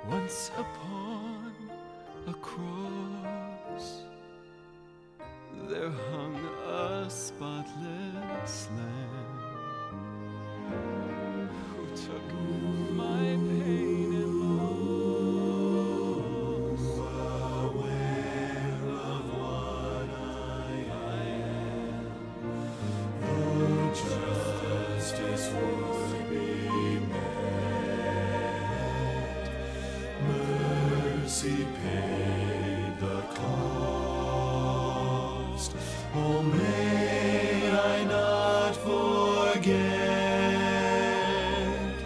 Once upon a cross, there hung a spotless Lamb who took my pain and loss. Aware of what I am, though justice would be met, mercy paid the cost. Oh, may I not forget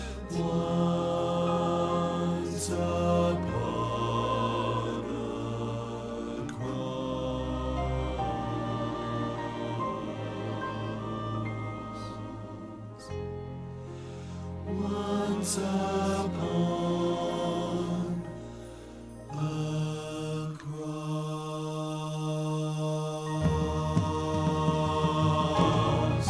once upon a cross. Once upon a cross.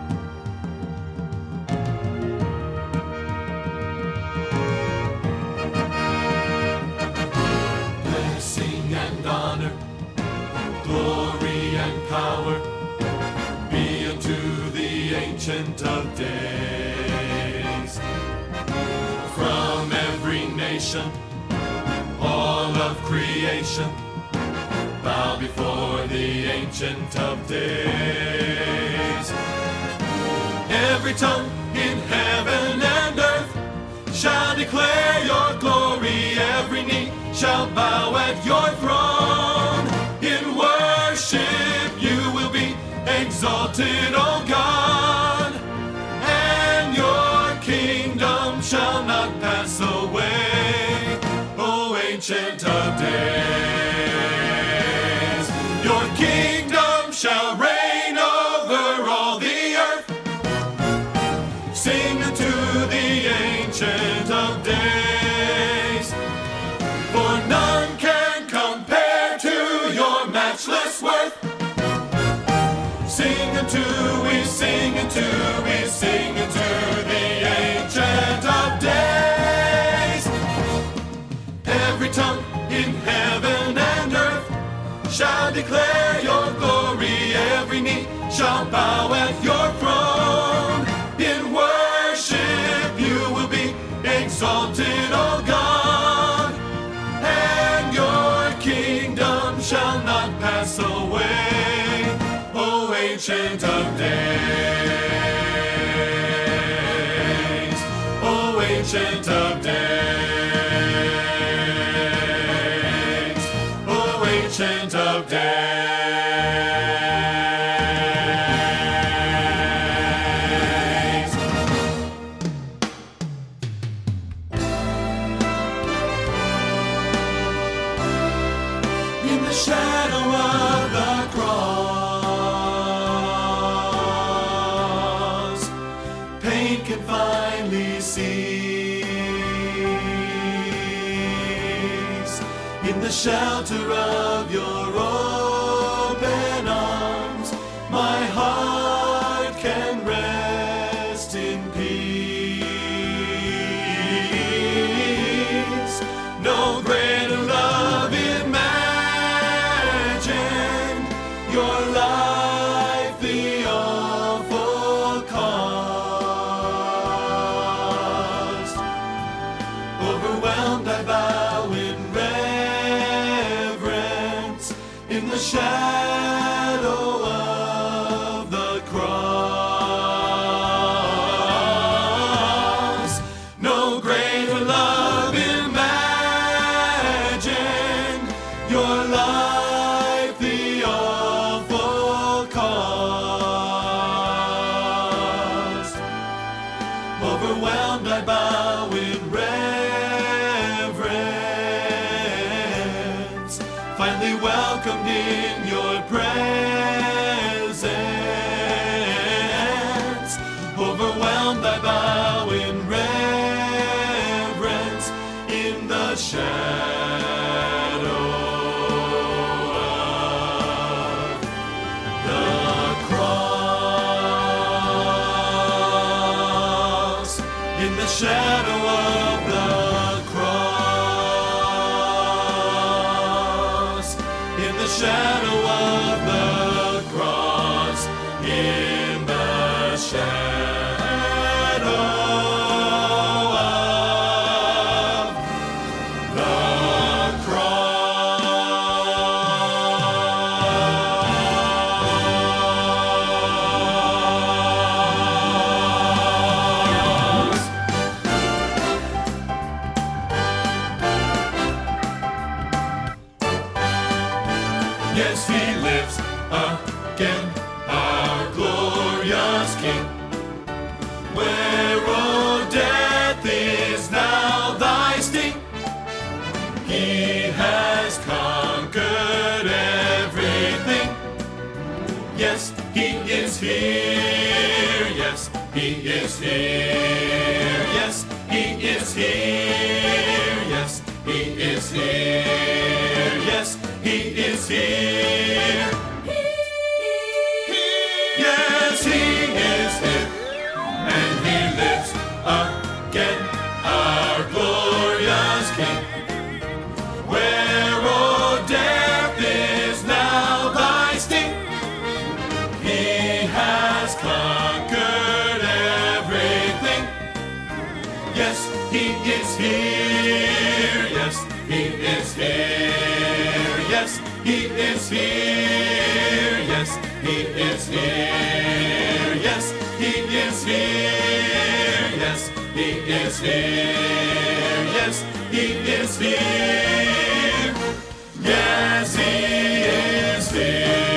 Blessing and honor, glory and power be unto the Ancient of Days. From every nation, all of creation, bow before the Ancient of Days. Every tongue in heaven and earth shall declare your glory. Every knee shall bow at your throne. In worship you will be exalted, O God, and your kingdom shall not pass away, O Ancient of Days. Your kingdom shall reign over all the earth. Sing unto the Ancient of Days, for none can compare to your matchless worth. Sing unto, we sing unto, we sing unto the Ancient of Days. Every tongue in heaven and earth shall declare your glory. Every knee shall bow at your throne. In worship you will be exalted, O God, and your kingdom shall not pass away, O Ancient of Days, O Ancient of Days, O Ancient of Days. In the shadow of the cross, pain can finally cease. In the shelter of your open arms, my heart can rest in peace. No greater love imagined, your life the awful cost. Overwhelmed I bow in reverence in the shadow of the cross. No greater love imagined, your life the awful cost. Overwhelmed I bow in reverence, finally welcomed in your presence. Overwhelmed I bow in reverence in the shadow of the cross. In the shadow of the cross. Yes, he lives again, our glorious King. Where, oh, death is now thy sting, he has conquered everything. Yes, he is here. Yes, he is here. Yes, he is here. Yes, he is here. Yes, he is here. Yes, he is here. And he lives again, our glorious King. Where, oh, death is now thy sting, he has conquered everything. Yes, he is here. Yes, he is here. Yes, he is here. Yes, he is here. Yes, he is here. Yes, he is here. Yes, he is here. Yes, he is here.